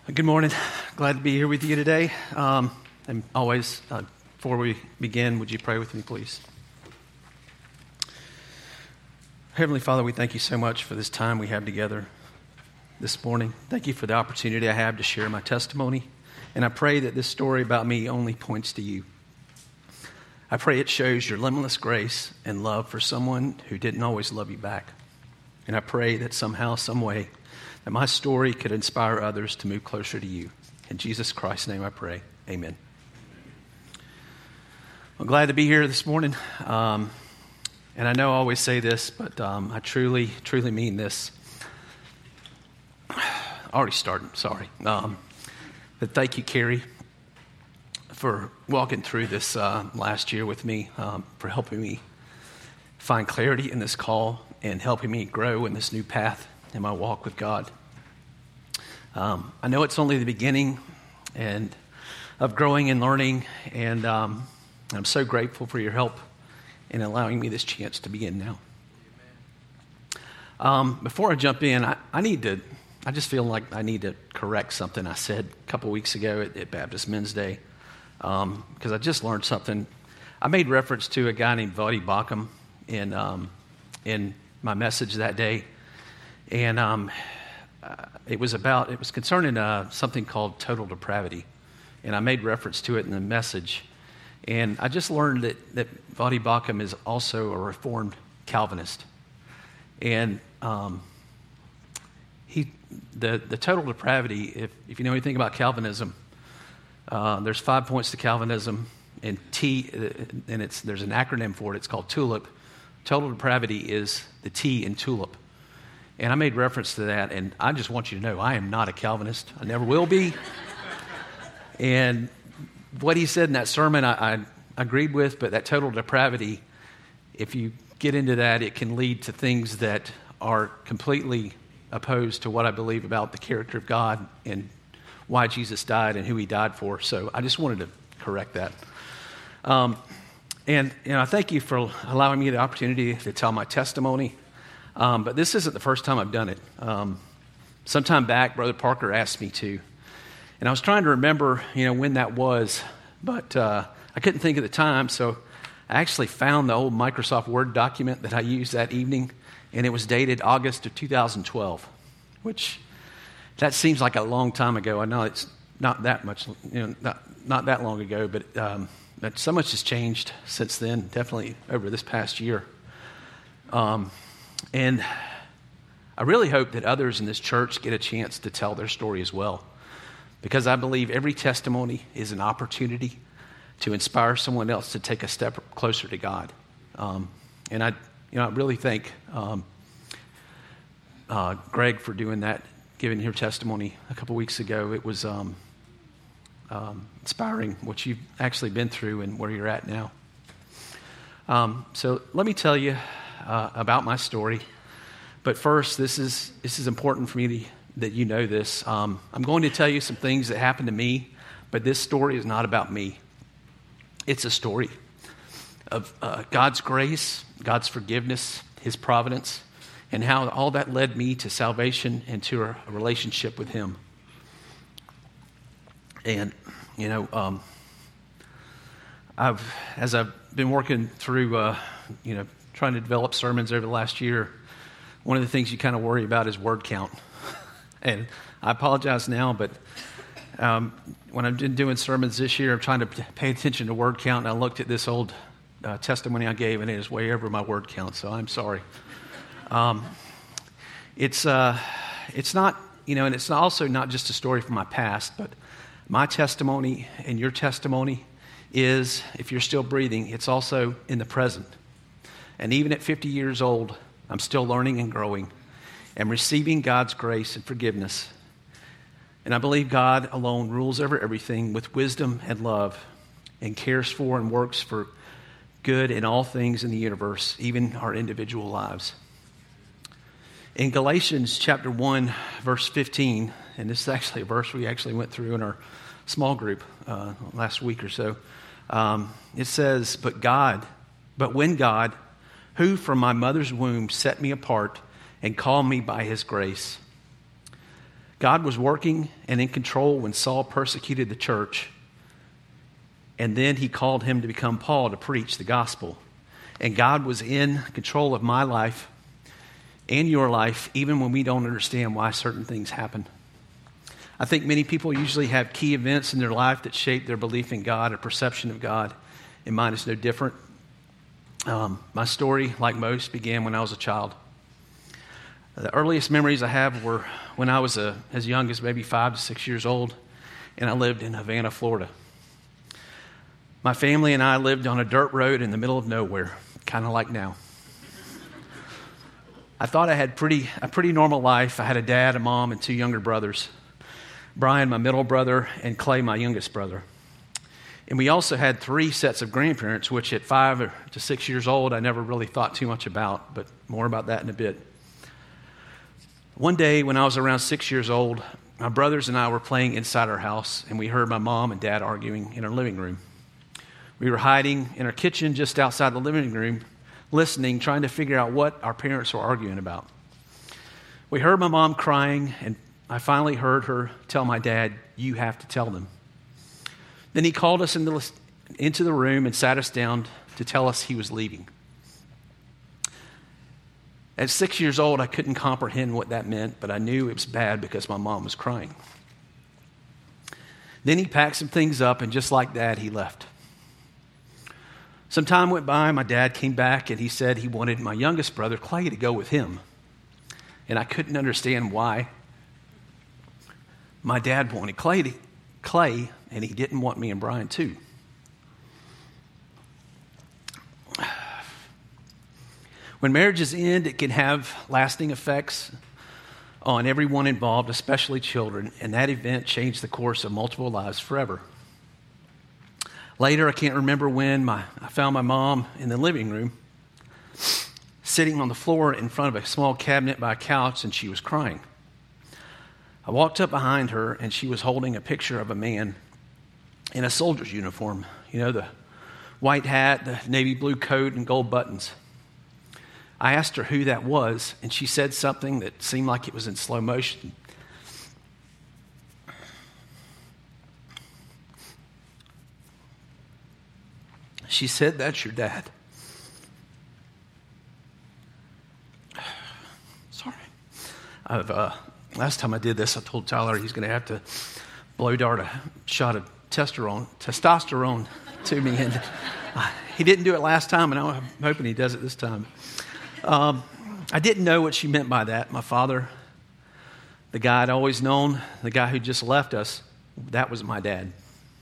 Good morning. Glad to be here with you today. And always, before we begin, would you pray with me, please? Heavenly Father, we thank you so much for this time we have together this morning. Thank you for the opportunity I have to share my testimony. And I pray that this story about me only points to you. I pray it shows your limitless grace and love for someone who didn't always love you back. And I pray that somehow, some way, that my story could inspire others to move closer to you. In Jesus Christ's name I pray. Amen. I'm glad to be here this morning. And I know I always say this, but I truly mean this. Already started, sorry. But thank you, Carrie, for walking through this last year with me, for helping me find clarity in this call and helping me grow in this new path in my walk with God. I know it's only the beginning and of growing and learning, and I'm so grateful for your help in allowing me this chance to begin now. Before I jump in, I just feel like I need to correct something I said a couple weeks ago at Baptist Men's Day, because I just learned something. I made reference to a guy named Voddie Baucham in my message that day. And it was concerning something called total depravity. And I made reference to it in the message. And I just learned that Voddie Baucham is also a Reformed Calvinist. And the total depravity, if you know anything about Calvinism, there's 5 points to Calvinism, and there's an acronym for it. It's called TULIP. Total depravity is the T in TULIP. And I made reference to that, and I just want you to know I am not a Calvinist. I never will be. And what he said in that sermon, I agreed with, but that total depravity, if you get into that, it can lead to things that are completely opposed to what I believe about the character of God and why Jesus died and who he died for. So I just wanted to correct that. And I thank you for allowing me the opportunity to tell my testimony. But this isn't the first time I've done it. Sometime back, Brother Parker asked me to. And I was trying to remember, when that was. But I couldn't think of the time, so I actually found the old Microsoft Word document that I used that evening. And it was dated August of 2012, which that seems like a long time ago. I know it's not that much, not that long ago, but so much has changed since then, definitely over this past year. And I really hope that others in this church get a chance to tell their story as well, because I believe every testimony is an opportunity to inspire someone else to take a step closer to God. And I really thank Greg for doing that, giving your testimony a couple weeks ago. It was inspiring what you've actually been through and where you're at now. So let me tell you about my story. But first, this is important for me that you know this. I'm going to tell you some things that happened to me, but this story is not about me. It's a story of God's grace, God's forgiveness, his providence, and how all that led me to salvation and to a relationship with him. And, as I've been working through, trying to develop sermons over the last year, one of the things you kind of worry about is word count. And I apologize now, but when I've been doing sermons this year, I'm trying to pay attention to word count, and I looked at this old testimony I gave, and it is way over my word count, so I'm sorry. It's not, and it's also not just a story from my past, but my testimony and your testimony is, if you're still breathing, it's also in the present. And even at 50 years old, I'm still learning and growing and receiving God's grace and forgiveness. And I believe God alone rules over everything with wisdom and love and cares for and works for good in all things in the universe, even our individual lives. In Galatians chapter 1, verse 15, and this is actually a verse we actually went through in our small group last week or so, it says, But when God, who from my mother's womb set me apart and called me by his grace. God was working and in control when Saul persecuted the church, and then he called him to become Paul to preach the gospel. And God was in control of my life and your life, even when we don't understand why certain things happen. I think many people usually have key events in their life that shape their belief in God or perception of God, and mine is no different. My story, like most, began when I was a child. The earliest memories I have were when I was as young as maybe 5 to 6 years old, and I lived in Havana, Florida. My family and I lived on a dirt road in the middle of nowhere, kind of like now. I thought I had a pretty normal life. I had a dad, a mom, and 2 younger brothers. Brian, my middle brother, and Clay, my youngest brother. And we also had 3 sets of grandparents, which at 5 to 6 years old, I never really thought too much about, but more about that in a bit. One day when I was around 6 years old, my brothers and I were playing inside our house, and we heard my mom and dad arguing in our living room. We were hiding in our kitchen just outside the living room, listening, trying to figure out what our parents were arguing about. We heard my mom crying, and I finally heard her tell my dad, "You have to tell them." Then he called us into the room and sat us down to tell us he was leaving. At 6 years old, I couldn't comprehend what that meant, but I knew it was bad because my mom was crying. Then he packed some things up, and just like that, he left. Some time went by, my dad came back, and he said he wanted my youngest brother, Clay, to go with him. And I couldn't understand why. My dad wanted Clay, and he didn't want me and Brian too. When marriages end, it can have lasting effects on everyone involved, especially children, and that event changed the course of multiple lives forever. Later, I can't remember when, I found my mom in the living room, sitting on the floor in front of a small cabinet by a couch, and she was crying. I walked up behind her, and she was holding a picture of a man in a soldier's uniform. You know, the white hat, the navy blue coat, and gold buttons. I asked her who that was, and she said something that seemed like it was in slow motion. She said, "That's your dad." Sorry. Last time I did this, I told Tyler he's going to have to blow dart a shot of testosterone to me, and he didn't do it last time, and I'm hoping he does it this time. I didn't know what she meant by that. My father, the guy I'd always known, the guy who just left us, that was my dad.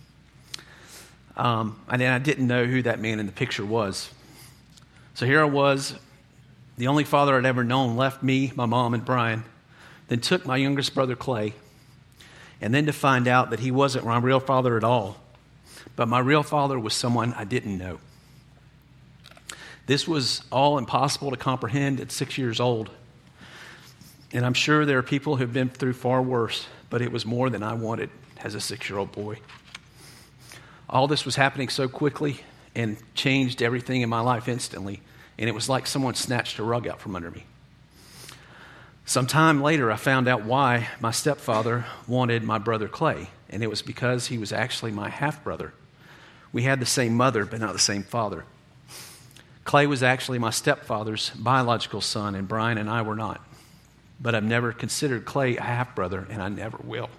And then I didn't know who that man in the picture was. So here I was, the only father I'd ever known, left me, my mom, and Brian, then took my youngest brother, Clay, and then to find out that he wasn't my real father at all, but my real father was someone I didn't know. This was all impossible to comprehend at 6 years old, and I'm sure there are people who have been through far worse, but it was more than I wanted as a 6-year-old boy. All this was happening so quickly and changed everything in my life instantly, and it was like someone snatched a rug out from under me. Some time later, I found out why my stepfather wanted my brother Clay, and it was because he was actually my half-brother. We had the same mother, but not the same father. Clay was actually my stepfather's biological son, and Brian and I were not. But I've never considered Clay a half-brother, and I never will.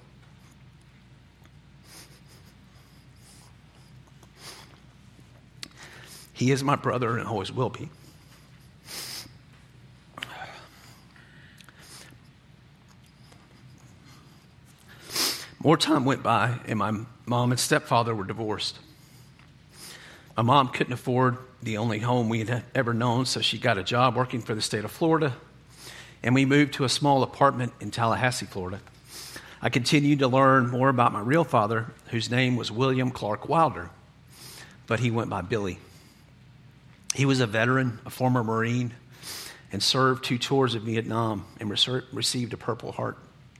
He is my brother and always will be. More time went by, and my mom and stepfather were divorced. My mom couldn't afford the only home we had ever known, so she got a job working for the state of Florida, and we moved to a small apartment in Tallahassee, Florida. I continued to learn more about my real father, whose name was William Clark Wilder, but he went by Billy. He was a veteran, a former Marine, and served 2 tours of Vietnam and received a Purple Heart.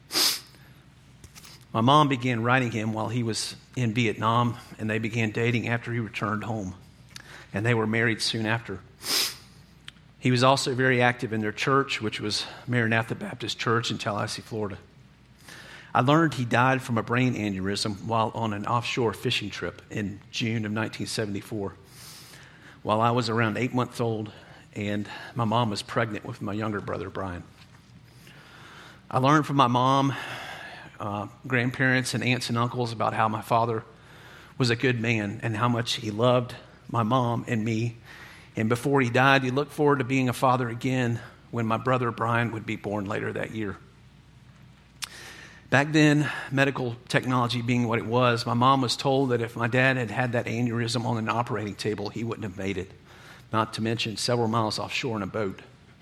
My mom began writing him while he was in Vietnam, and they began dating after he returned home, and they were married soon after. He was also very active in their church, which was Maranatha Baptist Church in Tallahassee, Florida. I learned he died from a brain aneurysm while on an offshore fishing trip in June of 1974, while I was around 8 months old and my mom was pregnant with my younger brother, Brian. I learned from my mom, grandparents, and aunts and uncles about how my father was a good man and how much he loved my mom and me. And before he died, he looked forward to being a father again when my brother Brian would be born later that year. Back then, medical technology being what it was, my mom was told that if my dad had had that aneurysm on an operating table, he wouldn't have made it, not to mention several miles offshore in a boat.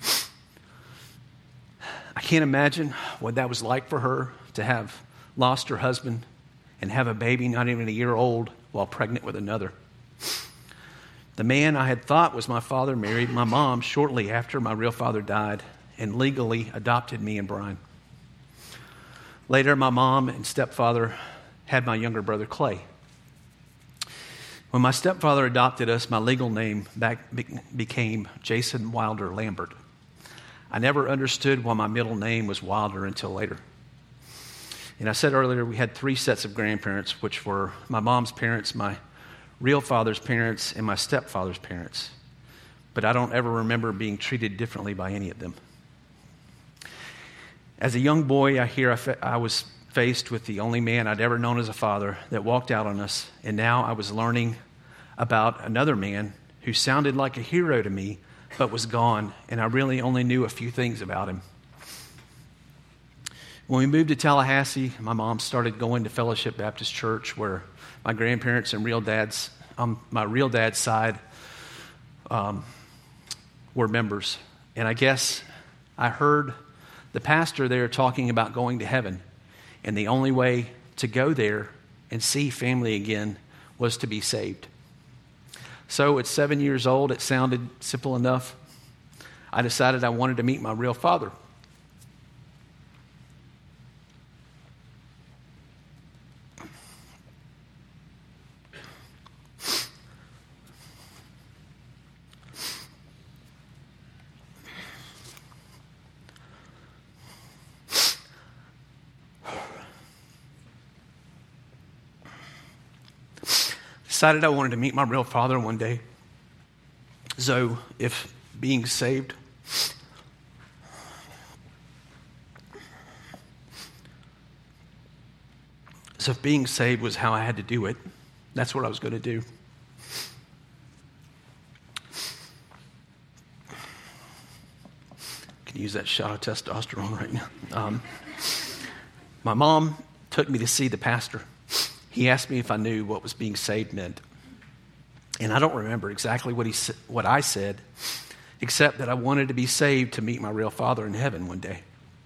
I can't imagine what that was like for her to have lost her husband and have a baby not even a year old while pregnant with another. The man I had thought was my father married my mom shortly after my real father died and legally adopted me and Brian. Later, my mom and stepfather had my younger brother, Clay. When my stepfather adopted us, my legal name became Jason Wilder Lambert. I never understood why my middle name was Wilder until later. And I said earlier, we had 3 sets of grandparents, which were my mom's parents, my real father's parents, and my stepfather's parents. But I don't ever remember being treated differently by any of them. As a young boy, I was faced with the only man I'd ever known as a father that walked out on us, and now I was learning about another man who sounded like a hero to me, but was gone, and I really only knew a few things about him. When we moved to Tallahassee, my mom started going to Fellowship Baptist Church, where my grandparents and my real dad's side were members. And I guess I heard the pastor there talking about going to heaven, and the only way to go there and see family again was to be saved. So at 7 years old, it sounded simple enough. I decided I wanted to meet my real father. Decided I wanted to meet my real father one day. So if being saved was how I had to do it, that's what I was going to do. Can use that shot of testosterone right now. My mom took me to see the pastor. He asked me if I knew what was being saved meant. And I don't remember exactly what I said, except that I wanted to be saved to meet my real father in heaven one day.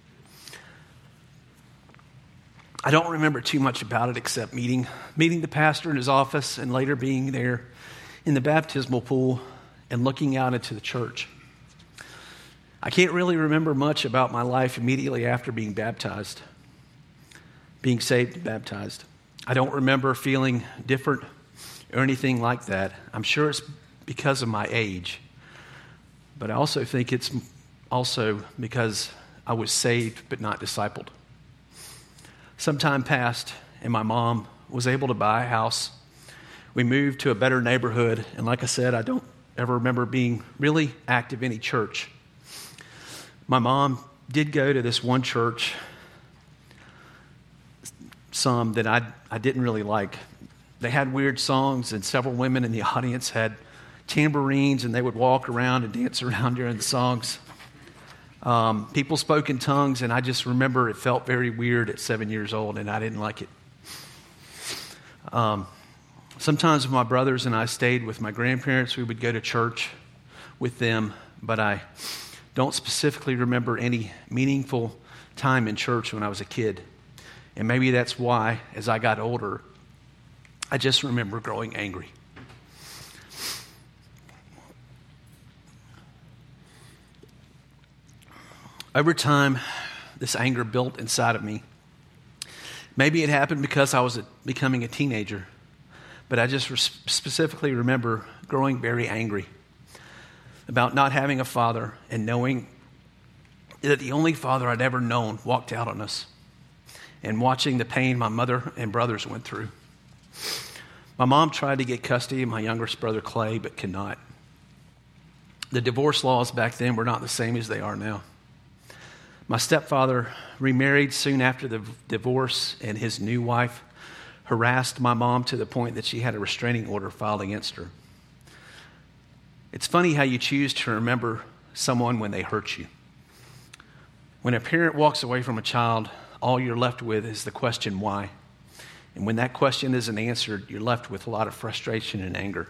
I don't remember too much about it except meeting the pastor in his office and later being there in the baptismal pool and looking out into the church. I can't really remember much about my life immediately after being saved and baptized. I don't remember feeling different or anything like that. I'm sure it's because of my age. But I also think it's also because I was saved but not discipled. Some time passed and my mom was able to buy a house. We moved to a better neighborhood. And like I said, I don't ever remember being really active in any church. My mom did go to this one church, some that I didn't really like. They had weird songs, and several women in the audience had tambourines, and they would walk around and dance around during the songs. People spoke in tongues, and I just remember it felt very weird at 7 years old, and I didn't like it. Sometimes when my brothers and I stayed with my grandparents, we would go to church with them, but I don't specifically remember any meaningful time in church when I was a kid. And maybe that's why, as I got older, I just remember growing angry. Over time, this anger built inside of me. Maybe it happened because I was becoming a teenager, but I just specifically remember growing very angry about not having a father and knowing that the only father I'd ever known walked out on us. and watching the pain my mother and brothers went through. My mom tried to get custody of my youngest brother, Clay, but could not. The divorce laws back then were not the same as they are now. My stepfather remarried soon after the divorce, and his new wife harassed my mom to the point that she had a restraining order filed against her. It's funny how you choose to remember someone when they hurt you. When a parent walks away from a child, all you're left with is the question, why? And when that question isn't answered, you're left with a lot of frustration and anger.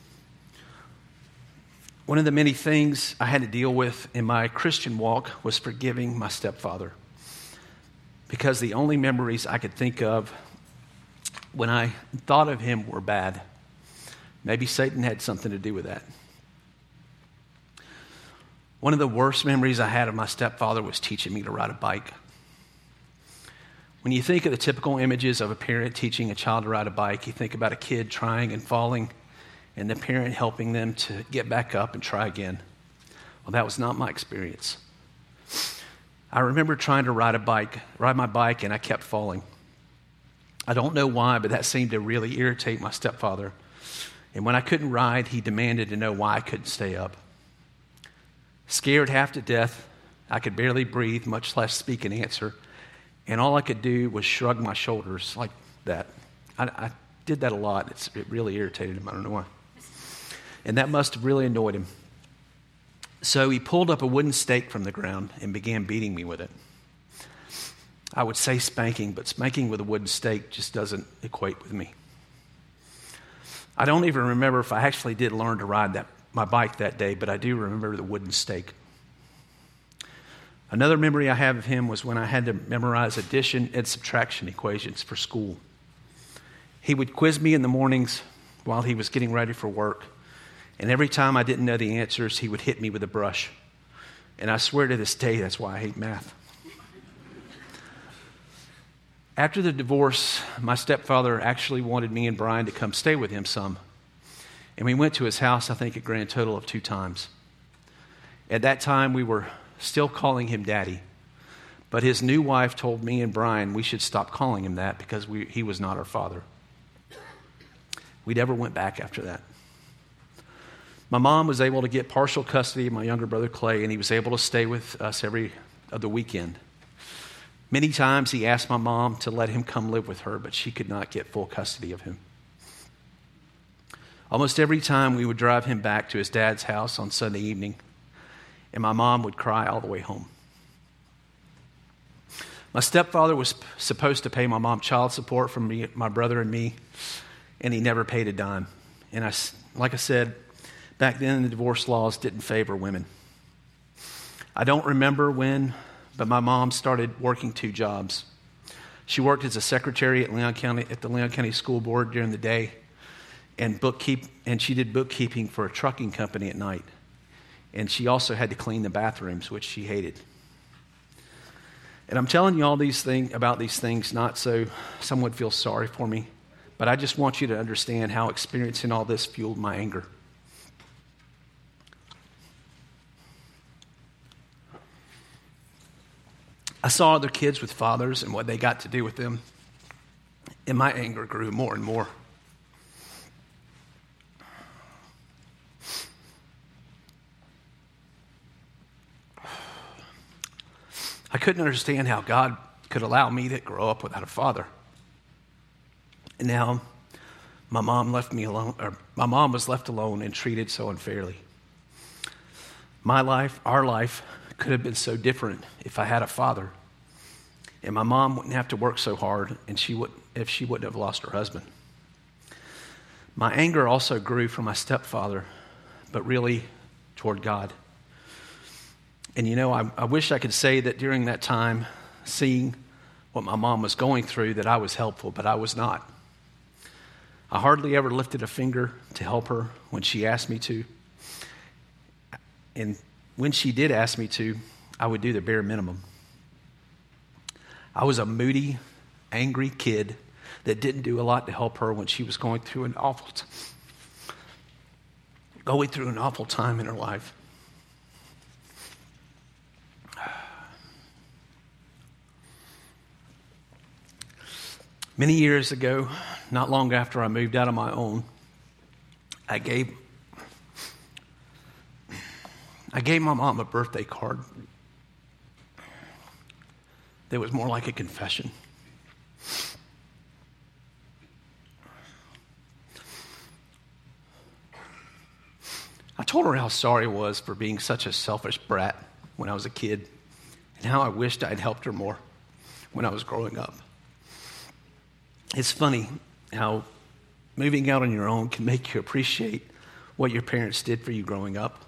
One of the many things I had to deal with in my Christian walk was forgiving my stepfather, because the only memories I could think of when I thought of him were bad. Maybe Satan had something to do with that. One of the worst memories I had of my stepfather was teaching me to ride a bike. When you think of the typical images of a parent teaching a child to ride a bike, you think about a kid trying and falling, and the parent helping them to get back up and try again. Well, that was not my experience. I remember trying to ride my bike, and I kept falling. I don't know why, but that seemed to really irritate my stepfather. And when I couldn't ride, he demanded to know why I couldn't stay up. Scared half to death, I could barely breathe, much less speak and answer. And all I could do was shrug my shoulders like that. I did that a lot. It really irritated him. I don't know why. And that must have really annoyed him. So he pulled up a wooden stake from the ground and began beating me with it. I would say spanking, but spanking with a wooden stake just doesn't equate with me. I don't even remember if I actually did learn to ride my bike that day, but I do remember the wooden stake. Another memory I have of him was when I had to memorize addition and subtraction equations for school. He would quiz me in the mornings while he was getting ready for work, and every time I didn't know the answers, he would hit me with a brush. And I swear to this day, that's why I hate math. After the divorce, my stepfather actually wanted me and Brian to come stay with him some. And we went to his house, I think, a grand total of 2 times. At that time, we were still calling him Daddy. But his new wife told me and Brian we should stop calling him that because he was not our father. We never went back after that. My mom was able to get partial custody of my younger brother, Clay, and he was able to stay with us every other weekend. Many times he asked my mom to let him come live with her, but she could not get full custody of him. Almost every time we would drive him back to his dad's house on Sunday evening, and my mom would cry all the way home. My stepfather was supposed to pay my mom child support from me, my brother and me, and he never paid a dime. And like I said, back then the divorce laws didn't favor women. I don't remember when, but my mom started working 2 jobs. She worked as a secretary at the Leon County School Board during the day, and she did bookkeeping for a trucking company at night. And she also had to clean the bathrooms, which she hated. And I'm telling you all about these things not so someone would feel sorry for me, but I just want you to understand how experiencing all this fueled my anger. I saw other kids with fathers and what they got to do with them, and my anger grew more and more. I couldn't understand how God could allow me to grow up without a father. And now my mom was left alone and treated so unfairly. Our life could have been so different if I had a father. And my mom wouldn't have to work so hard if she wouldn't have lost her husband. My anger also grew from my stepfather, but really toward God. And I wish I could say that during that time, seeing what my mom was going through, that I was helpful, but I was not. I hardly ever lifted a finger to help her when she asked me to. And when she did ask me to, I would do the bare minimum. I was a moody, angry kid that didn't do a lot to help her when she was going through an awful time in her life. Many years ago, not long after I moved out on my own, I gave my mom a birthday card that was more like a confession. I told her how sorry I was for being such a selfish brat when I was a kid, and how I wished I'd helped her more when I was growing up. It's funny how moving out on your own can make you appreciate what your parents did for you growing up.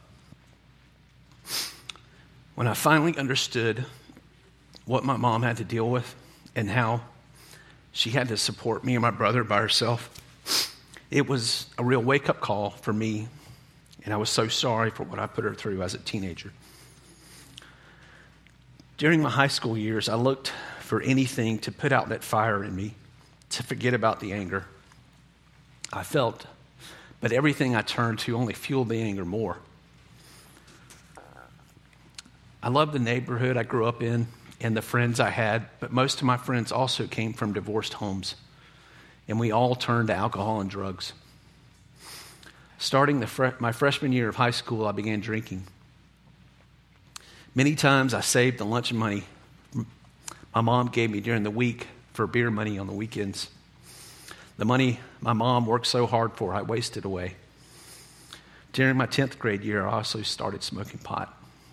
When I finally understood what my mom had to deal with and how she had to support me and my brother by herself, it was a real wake-up call for me, and I was so sorry for what I put her through as a teenager. During my high school years, I looked for anything to put out that fire in me, to forget about the anger I felt, but everything I turned to only fueled the anger more. I loved the neighborhood I grew up in and the friends I had, but most of my friends also came from divorced homes, and we all turned to alcohol and drugs. Starting my freshman year of high school, I began drinking. Many times I saved the lunch money my mom gave me during the week for beer money on the weekends. The money my mom worked so hard for, I wasted away. During my 10th grade year, I also started smoking pot.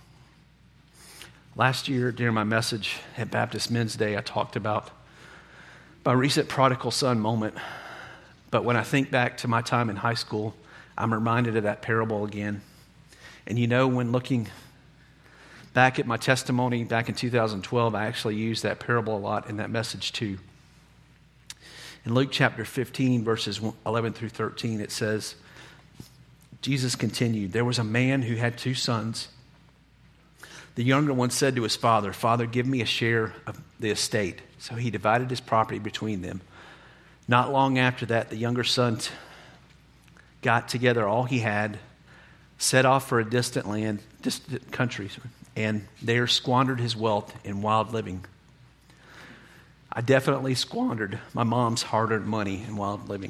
Last year, during my message at Baptist Men's Day, I talked about my recent prodigal son moment. But when I think back to my time in high school, I'm reminded of that parable again. And you know, when looking back at my testimony back in 2012, I actually used that parable a lot in that message too. In Luke chapter 15, verses 11 through 13, it says, Jesus continued, "There was a man who had 2 sons. The younger one said to his father, 'Father, give me a share of the estate.' So he divided his property between them. Not long after that, the younger son got together all he had, set off for a distant country, and there squandered his wealth in wild living." I definitely squandered my mom's hard-earned money in wild living.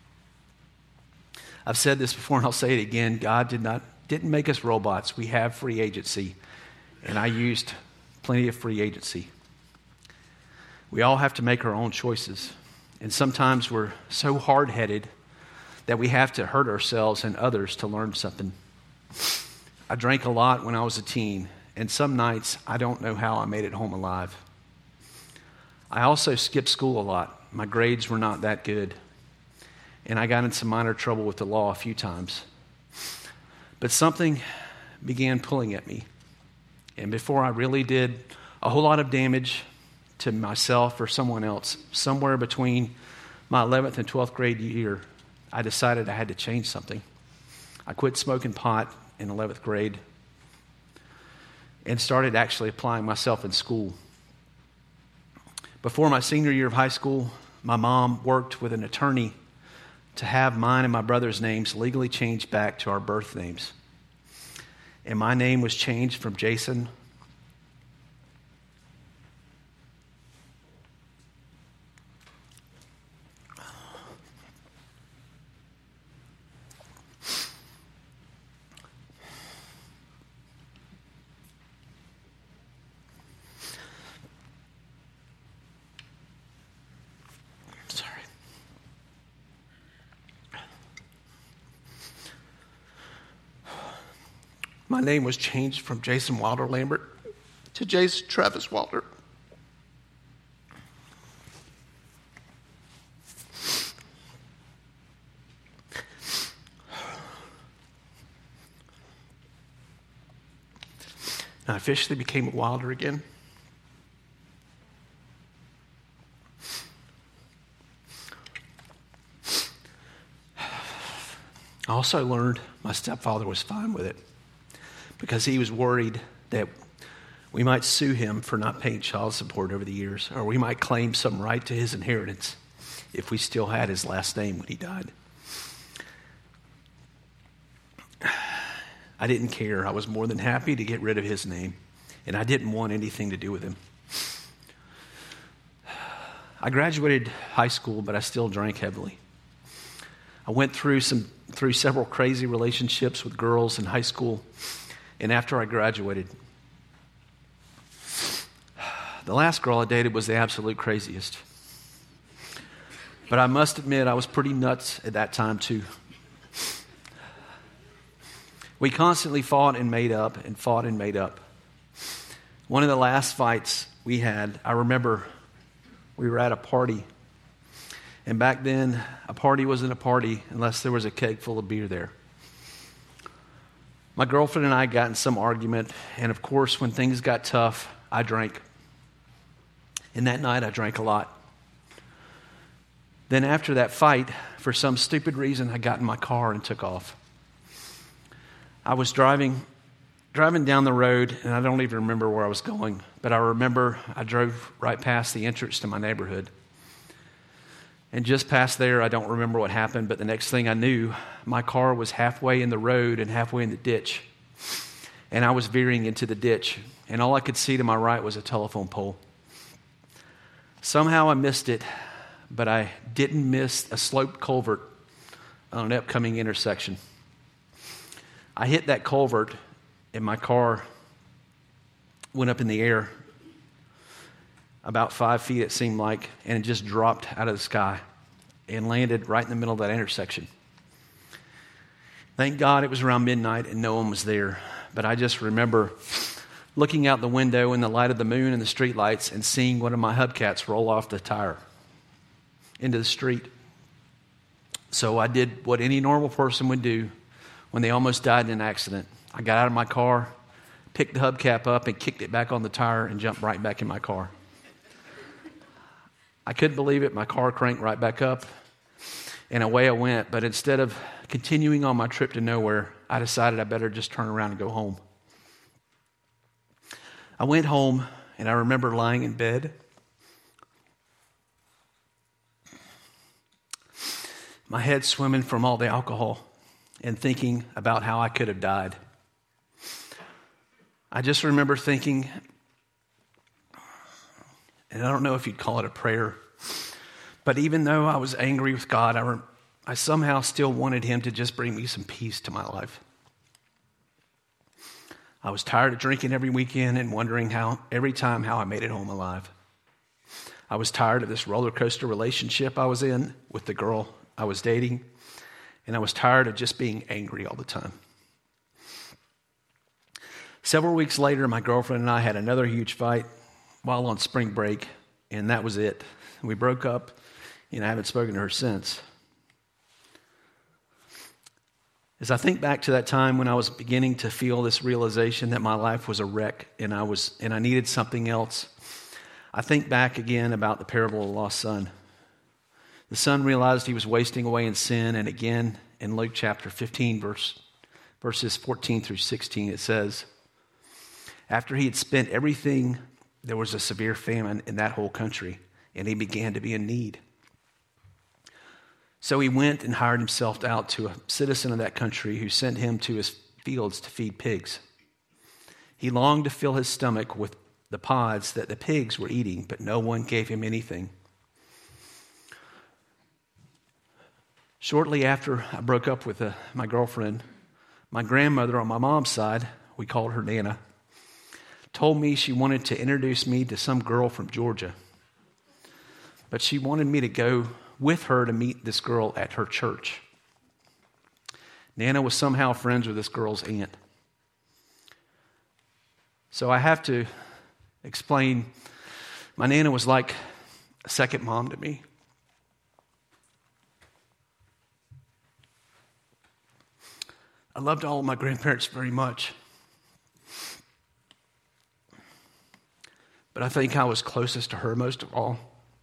I've said this before, and I'll say it again. God didn't make us robots. We have free agency, and I used plenty of free agency. We all have to make our own choices, and sometimes we're so hard-headed that we have to hurt ourselves and others to learn something. I drank a lot when I was a teen, and some nights I don't know how I made it home alive. I also skipped school a lot. My grades were not that good, and I got in some minor trouble with the law a few times. But something began pulling at me, and before I really did a whole lot of damage to myself or someone else, somewhere between my 11th and 12th grade year, I decided I had to change something. I quit smoking pot in 11th grade and started actually applying myself in school. Before my senior year of high school, my mom worked with an attorney to have mine and my brother's names legally changed back to our birth names. And my name was changed from Jason My name was changed from Jason Wilder Lambert to Jason Travis Wilder. I officially became a Wilder again. I also learned my stepfather was fine with it because he was worried that we might sue him for not paying child support over the years, or we might claim some right to his inheritance if we still had his last name when he died. I didn't care. I was more than happy to get rid of his name, and I didn't want anything to do with him. I graduated high school, but I still drank heavily. I went through several crazy relationships with girls in high school, and after I graduated, the last girl I dated was the absolute craziest. But I must admit, I was pretty nuts at that time too. We constantly fought and made up and fought and made up. One of the last fights we had, I remember we were at a party. And back then, a party wasn't a party unless there was a keg full of beer there. My girlfriend and I got in some argument, and of course, when things got tough, I drank. And that night, I drank a lot. Then after that fight, for some stupid reason, I got in my car and took off. I was driving down the road, and I don't even remember where I was going, but I remember I drove right past the entrance to my neighborhood. And just past there, I don't remember what happened, but the next thing I knew, my car was halfway in the road and halfway in the ditch. And I was veering into the ditch, and all I could see to my right was a telephone pole. Somehow I missed it, but I didn't miss a sloped culvert on an upcoming intersection. I hit that culvert, and my car went up in the air about 5 feet, it seemed like, and it just dropped out of the sky and landed right in the middle of that intersection. Thank God it was around midnight and no one was there. But I just remember looking out the window in the light of the moon and the street lights and seeing one of my hubcaps roll off the tire into the street. So I did what any normal person would do when they almost died in an accident. I got out of my car, picked the hubcap up and kicked it back on the tire and jumped right back in my car. I couldn't believe it. My car cranked right back up, and away I went. But instead of continuing on my trip to nowhere, I decided I better just turn around and go home. I went home, and I remember lying in bed. My head swimming from all the alcohol and thinking about how I could have died. I just remember thinking, and I don't know if you'd call it a prayer, but even though I was angry with God, I somehow still wanted Him to just bring me some peace to my life. I was tired of drinking every weekend and wondering every time how I made it home alive. I was tired of this roller coaster relationship I was in with the girl I was dating, and I was tired of just being angry all the time. Several weeks later, my girlfriend and I had another huge fight while on spring break, and that was it. We broke up, and I haven't spoken to her since. As I think back to that time when I was beginning to feel this realization that my life was a wreck and I needed something else, I think back again about the parable of the lost son. The son realized he was wasting away in sin, and again in Luke chapter 15, verses 14 through 16, it says, after he had spent everything, there was a severe famine in that whole country, and he began to be in need. So he went and hired himself out to a citizen of that country who sent him to his fields to feed pigs. He longed to fill his stomach with the pods that the pigs were eating, but no one gave him anything. Shortly after I broke up with my girlfriend, my grandmother on my mom's side, we called her Nana, told me she wanted to introduce me to some girl from Georgia. But she wanted me to go with her to meet this girl at her church. Nana was somehow friends with this girl's aunt. So I have to explain, my Nana was like a second mom to me. I loved all of my grandparents very much. But I think I was closest to her most of all.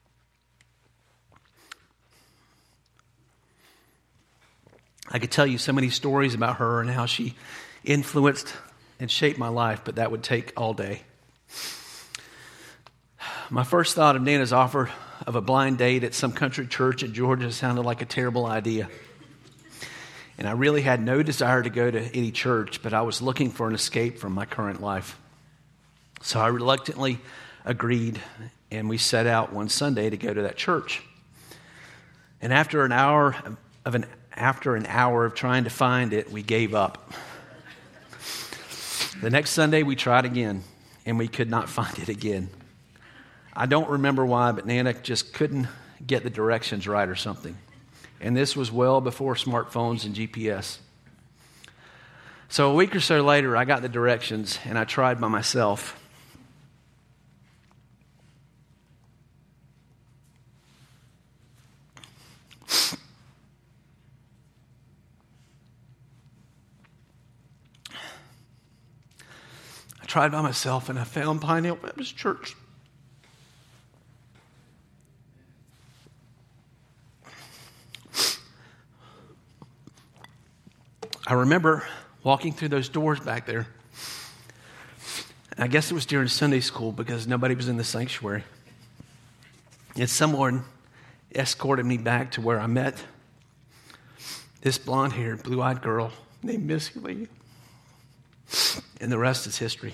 I could tell you so many stories about her and how she influenced and shaped my life, but that would take all day. My first thought of Nana's offer of a blind date at some country church in Georgia sounded like a terrible idea. And I really had no desire to go to any church, but I was looking for an escape from my current life. So I reluctantly agreed, and we set out one Sunday to go to that church. And after an hour of trying to find it, we gave up. The next Sunday, we tried again, and we could not find it again. I don't remember why, but Nana just couldn't get the directions right or something. And this was well before smartphones and GPS. So a week or so later, I got the directions, and I tried by myself. And I found Pine Hill Baptist Church. I remember walking through those doors back there. I guess it was during Sunday school because nobody was in the sanctuary. And someone escorted me back to where I met this blonde-haired, blue-eyed girl named Missy Lee. And the rest is history.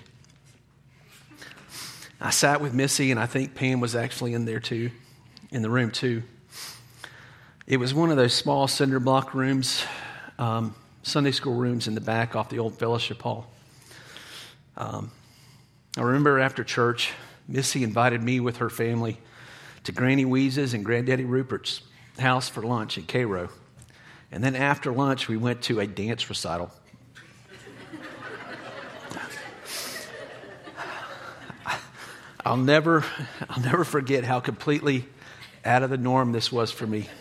I sat with Missy, and I think Pam was actually in there too, in the room too. It was one of those small cinder block rooms, Sunday school rooms in the back off the old fellowship hall. I remember after church, Missy invited me with her family to Granny Weese's and Granddaddy Rupert's house for lunch in Cairo. And then after lunch, we went to a dance recital. I'll never forget how completely out of the norm this was for me.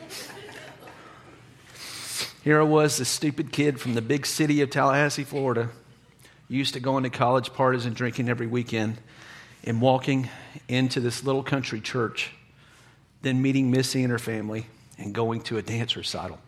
Here I was, this stupid kid from the big city of Tallahassee, Florida, used to going to college parties and drinking every weekend, and walking into this little country church, then meeting Missy and her family and going to a dance recital.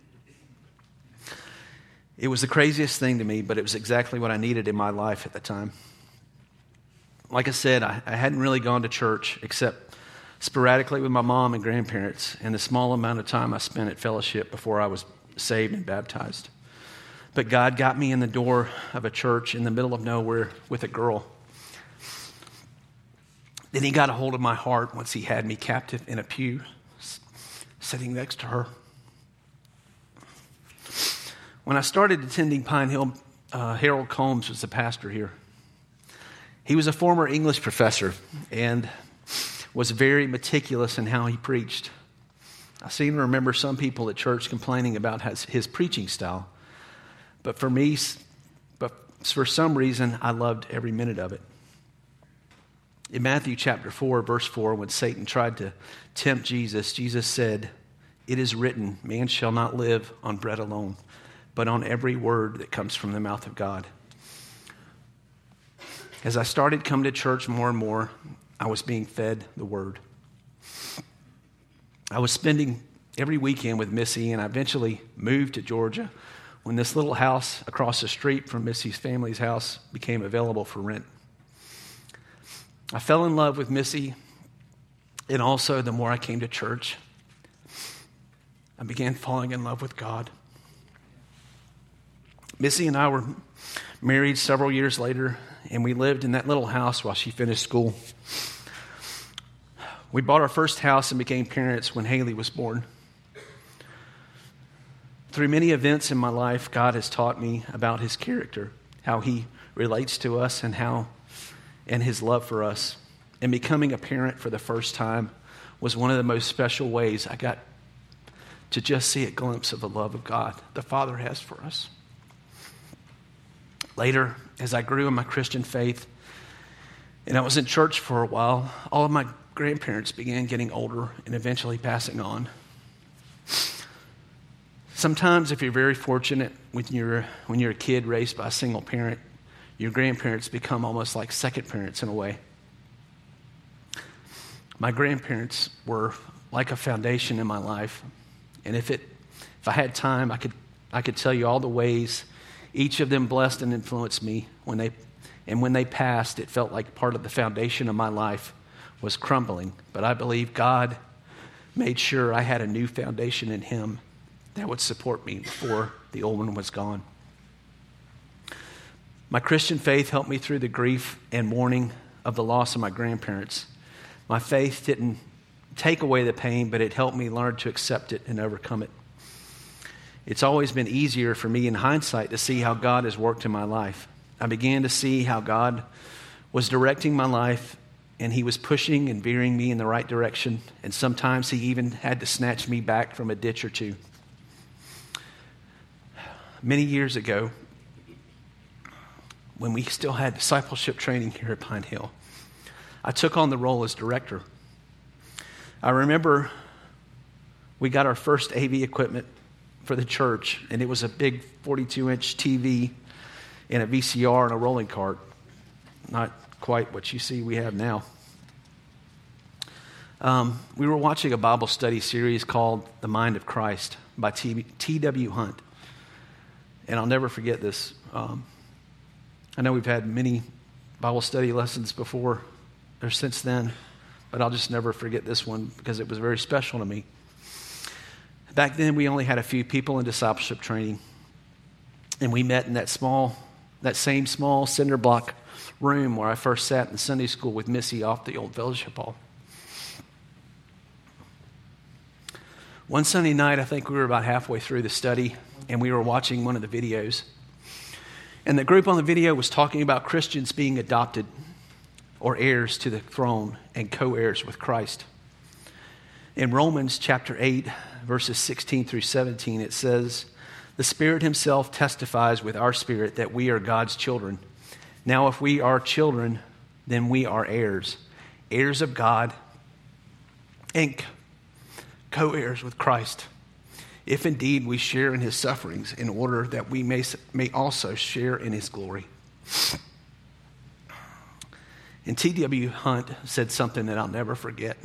It was the craziest thing to me, but it was exactly what I needed in my life at the time. Like I said, I hadn't really gone to church except sporadically with my mom and grandparents and the small amount of time I spent at fellowship before I was saved and baptized. But God got me in the door of a church in the middle of nowhere with a girl. Then he got a hold of my heart once he had me captive in a pew, sitting next to her. When I started attending Pine Hill, Harold Combs was the pastor here. He was a former English professor and was very meticulous in how he preached. I seem to remember some people at church complaining about his preaching style. But for some reason, I loved every minute of it. In Matthew chapter 4, verse 4, when Satan tried to tempt Jesus, Jesus said, "It is written, man shall not live on bread alone, but on every word that comes from the mouth of God." As I started coming to church more and more, I was being fed the word. I was spending every weekend with Missy, and I eventually moved to Georgia when this little house across the street from Missy's family's house became available for rent. I fell in love with Missy, and also the more I came to church, I began falling in love with God. Missy and I were married several years later, and we lived in that little house while she finished school. We bought our first house and became parents when Haley was born. Through many events in my life, God has taught me about his character, how he relates to us, and his love for us. And becoming a parent for the first time was one of the most special ways I got to just see a glimpse of the love of God the Father has for us. Later, as I grew in my Christian faith, and I was in church for a while, all of my grandparents began getting older and eventually passing on. Sometimes, if you're very fortunate, when you're a kid raised by a single parent, your grandparents become almost like second parents in a way. My grandparents were like a foundation in my life, and if I had time, I could tell you all the ways each of them blessed and influenced me. When they passed, it felt like part of the foundation of my life was crumbling. But I believe God made sure I had a new foundation in him that would support me before the old one was gone. My Christian faith helped me through the grief and mourning of the loss of my grandparents. My faith didn't take away the pain, but it helped me learn to accept it and overcome it. It's always been easier for me in hindsight to see how God has worked in my life. I began to see how God was directing my life, and He was pushing and veering me in the right direction, and sometimes He even had to snatch me back from a ditch or two. Many years ago, when we still had discipleship training here at Pine Hill, I took on the role as director. I remember we got our first AV equipment for the church, and it was a big 42-inch TV and a VCR and a rolling cart. Not quite what you see we have now. We were watching a Bible study series called The Mind of Christ by T.W. Hunt. And I'll never forget this. I know we've had many Bible study lessons before or since then, but I'll just never forget this one because it was very special to me. Back then, we only had a few people in discipleship training, and we met in that same small cinder block room where I first sat in Sunday school with Missy off the old fellowship hall. One Sunday night, I think we were about halfway through the study, and we were watching one of the videos. And the group on the video was talking about Christians being adopted or heirs to the throne and co-heirs with Christ. In Romans chapter 8, verses 16 through 17, it says, "The Spirit Himself testifies with our spirit that we are God's children. Now if we are children, then we are heirs, heirs of God and co-heirs with Christ, if indeed we share in His sufferings, in order that we may also share in His glory." And T.W. Hunt said something that I'll never forget.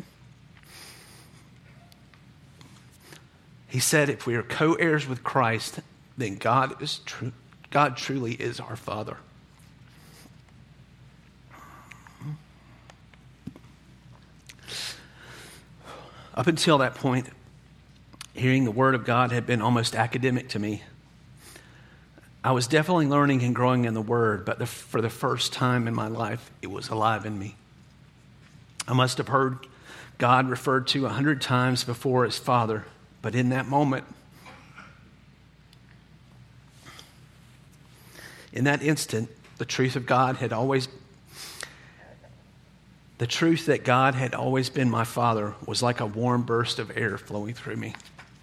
He said, if we are co-heirs with Christ, then God truly is our Father. Up until that point, hearing the Word of God had been almost academic to me. I was definitely learning and growing in the Word, but for the first time in my life, it was alive in me. I must have heard God referred to 100 times before as Father, but in that moment, in that instant, the truth that God had always been my Father was like a warm burst of air flowing through me.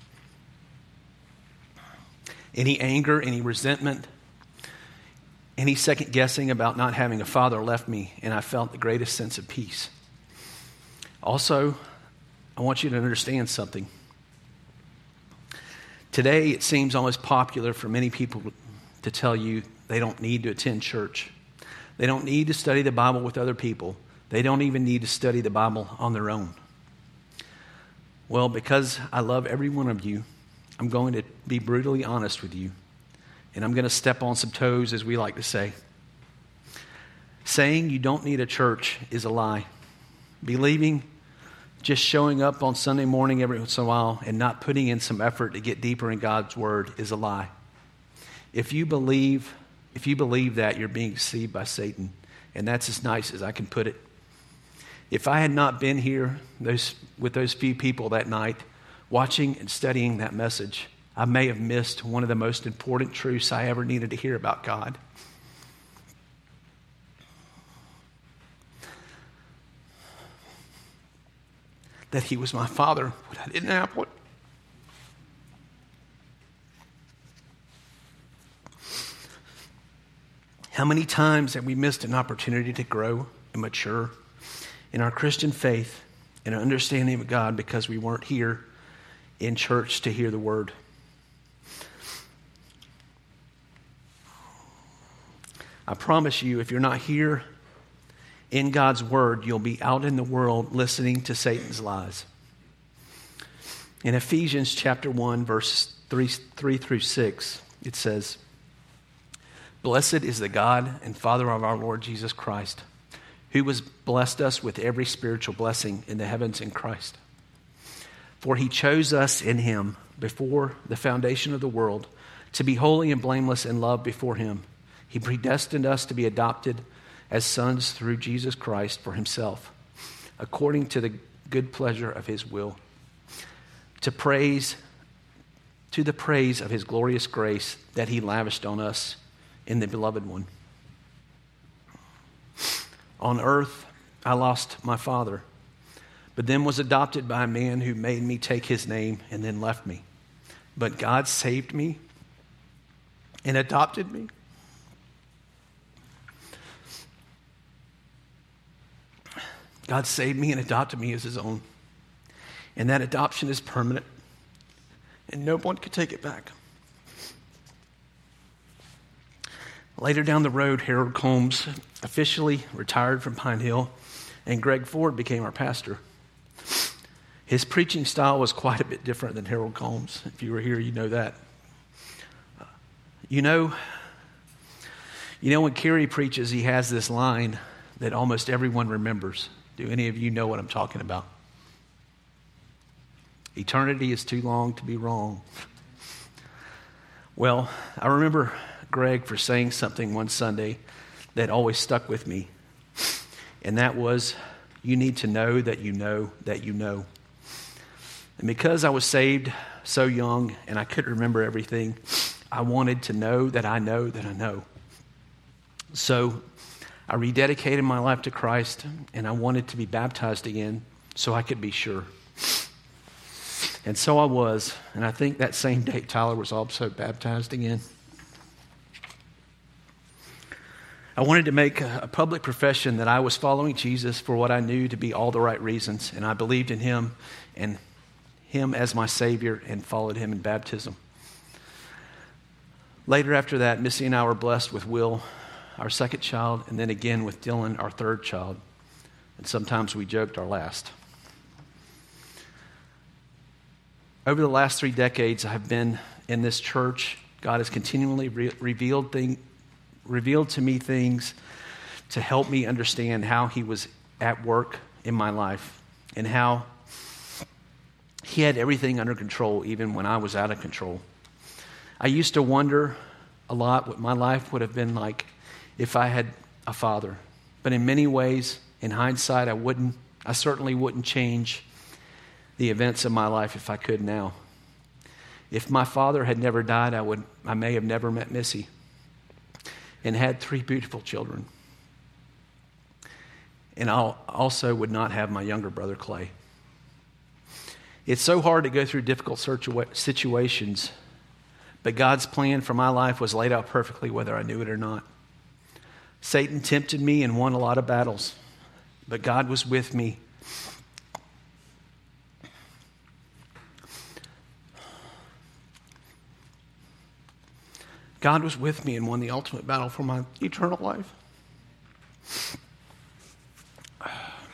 Any anger, any resentment, any second guessing about not having a father left me, and I felt the greatest sense of peace. Also, I want you to understand something. Today, it seems almost popular for many people to tell you they don't need to attend church. They don't need to study the Bible with other people. They don't even need to study the Bible on their own. Well, because I love every one of you, I'm going to be brutally honest with you, and I'm going to step on some toes, as we like to say. Saying you don't need a church is a lie. Believing just showing up on Sunday morning every once in a while and not putting in some effort to get deeper in God's Word is a lie. If you believe that, you're being deceived by Satan, and that's as nice as I can put it. If I had not been here with those few people that night, watching and studying that message, I may have missed one of the most important truths I ever needed to hear about God. That He was my Father when I didn't have one. How many times have we missed an opportunity to grow and mature in our Christian faith and our understanding of God because we weren't here in church to hear the Word? I promise you, if you're not here in God's Word, you'll be out in the world listening to Satan's lies. In Ephesians chapter 1, verse 3 through 6, it says, "Blessed is the God and Father of our Lord Jesus Christ, who has blessed us with every spiritual blessing in the heavens in Christ. For He chose us in Him before the foundation of the world to be holy and blameless in love before Him. He predestined us to be adopted as sons through Jesus Christ for Himself, according to the good pleasure of his will, to the praise of his glorious grace that he lavished on us in the beloved one. On earth, I lost my father, but then was adopted by a man who made me take his name and then left me. But God saved me and adopted me. God saved me and adopted me as his own. And that adoption is permanent. And no one could take it back. Later down the road, Harold Combs officially retired from Pine Hill, and Greg Ford became our pastor. His preaching style was quite a bit different than Harold Combs. If you were here, you know that. You know when Kerry preaches, he has this line that almost everyone remembers. Do any of you know what I'm talking about? Eternity is too long to be wrong. Well, I remember Greg for saying something one Sunday that always stuck with me. And that was, you need to know that you know that you know. And because I was saved so young and I couldn't remember everything, I wanted to know that I know that I know. So I rededicated my life to Christ, and I wanted to be baptized again so I could be sure. And so I was, and I think that same day Tyler was also baptized again. I wanted to make a public profession that I was following Jesus for what I knew to be all the right reasons, and I believed in him and him as my Savior and followed him in baptism. Later after that, Missy and I were blessed with Will, our second child, and then again with Dylan, our third child. And sometimes we joked our last. Over the last 3 decades I've been in this church, God has continually revealed to me things to help me understand how he was at work in my life and how he had everything under control even when I was out of control. I used to wonder a lot what my life would have been like if I had a father. But in many ways, in hindsight, I certainly wouldn't change the events of my life if I could now. If my father had never died, I may have never met Missy and had 3 beautiful children. And I also would not have my younger brother, Clay. It's so hard to go through difficult situations, but God's plan for my life was laid out perfectly whether I knew it or not. Satan tempted me and won a lot of battles, but God was with me. God was with me and won the ultimate battle for my eternal life. I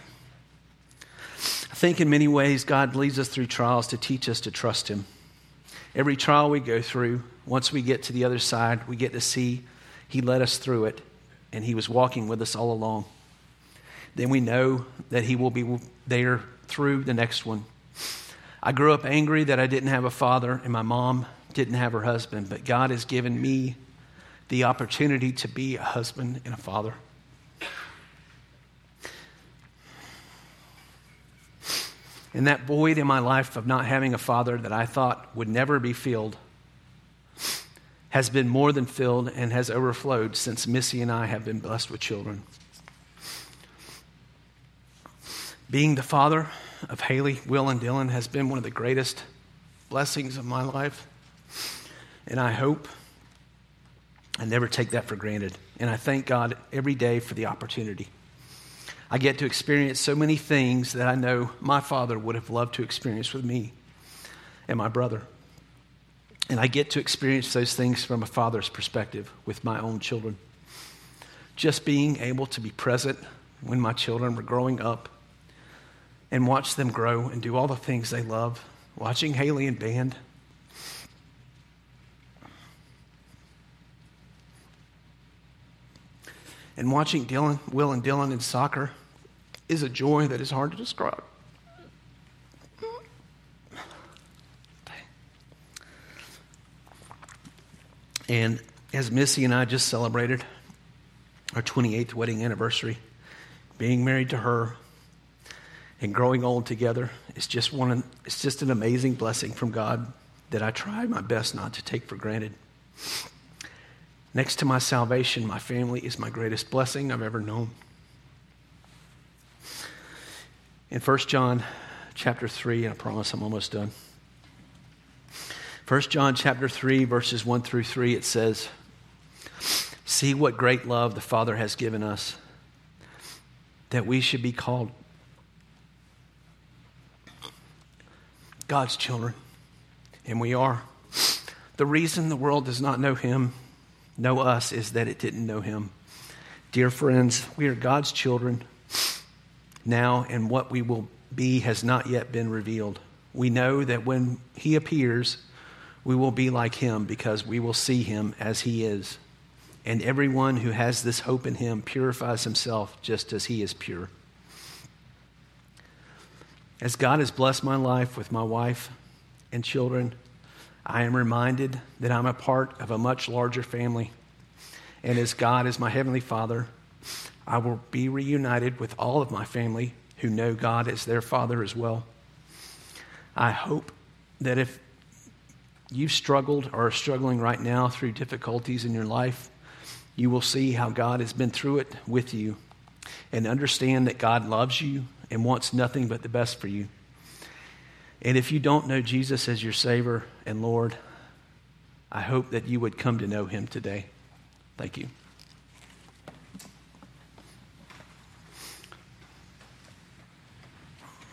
think in many ways God leads us through trials to teach us to trust him. Every trial we go through, once we get to the other side, we get to see he led us through it and he was walking with us all along. Then we know that he will be there through the next one. I grew up angry that I didn't have a father and my mom didn't have her husband, but God has given me the opportunity to be a husband and a father. And that void in my life of not having a father that I thought would never be filled has been more than filled and has overflowed since Missy and I have been blessed with children. Being the father of Haley, Will, and Dylan has been one of the greatest blessings of my life. And I hope I never take that for granted. And I thank God every day for the opportunity. I get to experience so many things that I know my father would have loved to experience with me and my brother. And I get to experience those things from a father's perspective with my own children. Just being able to be present when my children were growing up and watch them grow and do all the things they love. Watching Haley in band. And watching Will and Dylan in soccer is a joy that is hard to describe. And as Missy and I just celebrated our 28th wedding anniversary, being married to her, and growing old together. It's just an amazing blessing from God that I try my best not to take for granted. Next to my salvation, my family is my greatest blessing I've ever known. In 1 John chapter 3, and I promise I'm almost done. 1 John chapter 3, verses 1 through 3, it says, "See what great love the Father has given us, that we should be called God's children." And we are. The reason the world does not know us, is that it didn't know him. Dear friends, we are God's children now, and what we will be has not yet been revealed. We know that when he appears, we will be like him, because we will see him as he is. And everyone who has this hope in him purifies himself just as he is pure. As God has blessed my life with my wife and children, I am reminded that I'm a part of a much larger family. And as God is my heavenly Father, I will be reunited with all of my family who know God as their Father as well. I hope that if you've struggled or are struggling right now through difficulties in your life, you will see how God has been through it with you and understand that God loves you and wants nothing but the best for you. And if you don't know Jesus as your Savior and Lord, I hope that you would come to know him today. Thank you.